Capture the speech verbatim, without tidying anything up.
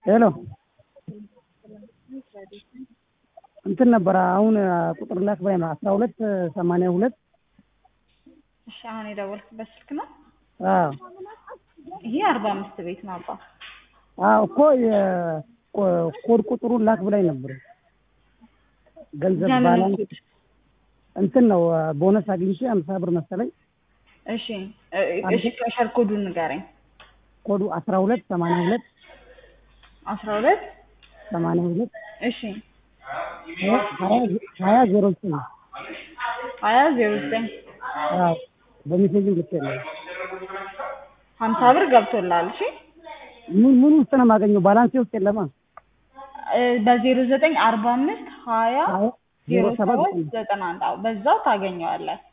ሄሎ እንትን ነበር አሁን ቁጥር ላክ ባይ ነው አስራ ሁለት ሰማንያ ሁለት እሺ አሁን የደወልክበት ስልክ ነው? አዎ ይሄ አርባ አምስት ቤት ነው አባ። አዎ እኮ የኮድ ቁጥሩን ላክ ብላኝ ነበር። ገንዘብ ባላንስ እንትን ነው ቦነስ አግኝቼ አምሳ ብር መሰለኝ። እሺ እሺ ከሸር ኮዱን ንገረኝ። ኮዱ አስራ ሁለት ሰማንያ ሁለት አስራ ሁለት ሰማንያ ሁለት እሺ ሀያ ዜሮ ዘጠኝ ሀያ ዜሮ ዘጠኝ አዎ በሜሴጅ ልትልኝ ሀምሳ ብር ገብቶላል። እሺ ምን ምን ውስጥ ነው የማገኘው? ባላንስ ውስጥ የለማ። በዜሮ ዘጠኝ አርባ አምስት ሀያ ዜሮ ሰባት ዘጠና አንድ በዛው ታገኘዋለህ።